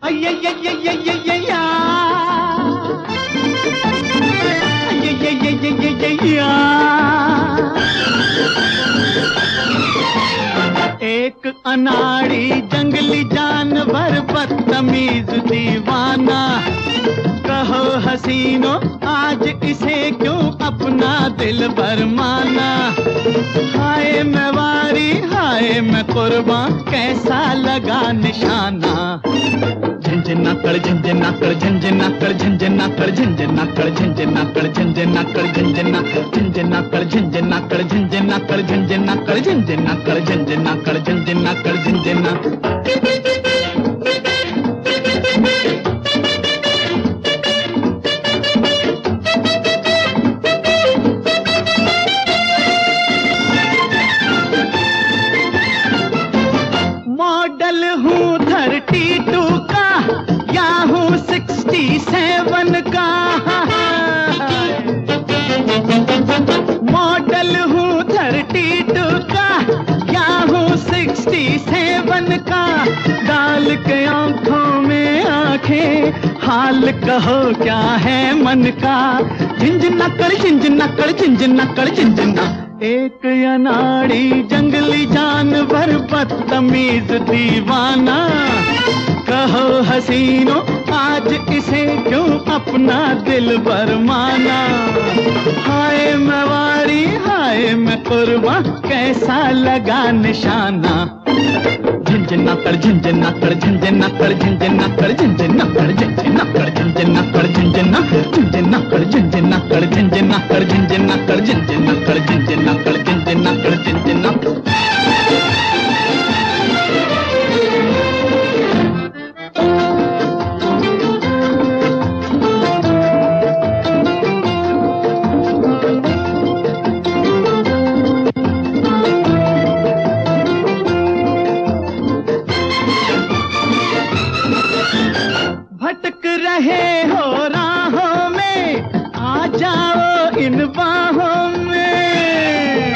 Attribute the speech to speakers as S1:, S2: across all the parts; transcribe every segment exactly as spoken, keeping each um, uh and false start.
S1: ये ये ये ये ये ये या ये ये ये ये ये ये या एक अनाड़ी जंगली जानवर बदतमीज दीवाना, कहो हसीनो आज इसे क्यों अपना दिल भर माना। हाय मैं वारी हाय मैं कुर्बान कैसा लगा निशाना। झंझना कर झंझना कर झंझना कर झंझना कर झंझना कर झंझना कर झंझना कर झंझना झंझना कर झंझना कर झंझना कर झंझना कर झंझना कर झंझना कर झंझना कर झंझना। मॉडल हूँ थर्टी टू का या हूँ सिक्सटी सेवन का। मॉडल हूँ थर्टी टू का या हूँ सिक्सटी सेवन का। डाल के आंखों में आंखें हाल कहो क्या है मन का। झिंझना कर झिंझना कर झिंझना कर झिंझना। एक अनाड़ी जंगली जानवर बदतमीज दीवाना, कहो हसीनो आज इसे क्यों अपना दिल भर माना। हाय मैं वारी हाय मैं कुर्बान कैसा लगा निशाना। झंझना कर झंझना कर झंझना कर झंझना कर झंझना कर झंझना कर झंझना कर झंझना झंझना कर झंझना कर झंझना कर झंझना कर झंझना कर झंझना कर झंझना कर झंझना। भटक रहे हो राहों में आ जाओ इन बाहों में।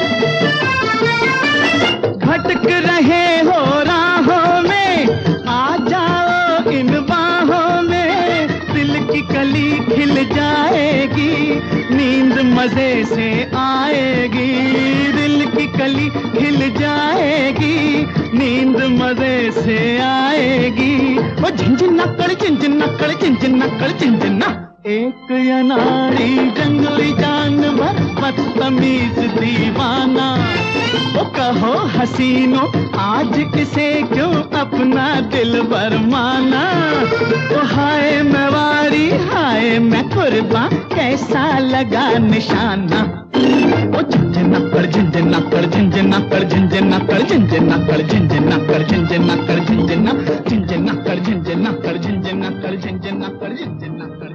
S1: भटक रहे हो राहों में आ जाओ इन बाहों में। दिल की कली खिल जाएगी नींद मजे से आएगी। दिल की कली खिल जाएगी नींद मजे से आएगी। वो झिंझना कर झिंझना कर झिंझना कर झिंझना। एक अनाड़ी जंगली जानवर बदतमीज दीवाना, वो कहो हसीनो आज इसे क्यों अपना दिल भर माना। ओ हाय मैं वारी हाय मैं कुर्बान कैसा लगा निशाना। ओ झंझना कर झंझना कर झंझना कर झंझना कर झंझना कर झंझना कर झंझना कर झंझना झंझना कर झंझना कर झंझना कर झंझना कर झंझना कर